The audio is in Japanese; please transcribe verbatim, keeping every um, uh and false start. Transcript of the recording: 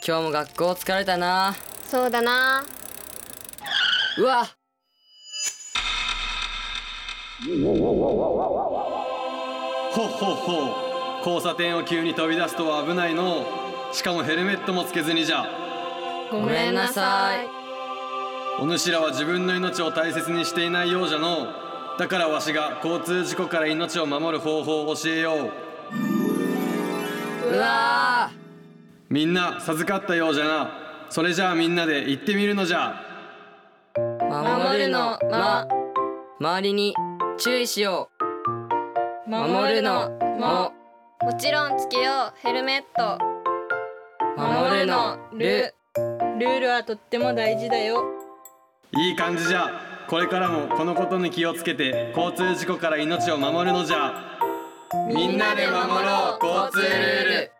今日も学校疲れたな。 そうだな。 うわ。 ほっほっほ、交差点を急に飛び出すとは危ないの。しかもヘルメットもつけずにじゃ。 ごめんなさい。 お主らは自分の命を大切にしていないようじゃの。だからわしが交通事故から命を守る方法を教えよう。 うわー。 みんな授かったようじゃな。それじゃあみんなで行ってみるのじゃ。 守るのま、周りに注意しよう。守るのも、 もちろんつけようヘルメット。 守るのる。 ルールはとっても大事だよ。 いい感じじゃ。これからもこのことに気をつけて交通事故から命を守るのじゃ。 みんなで守ろう交通ルール。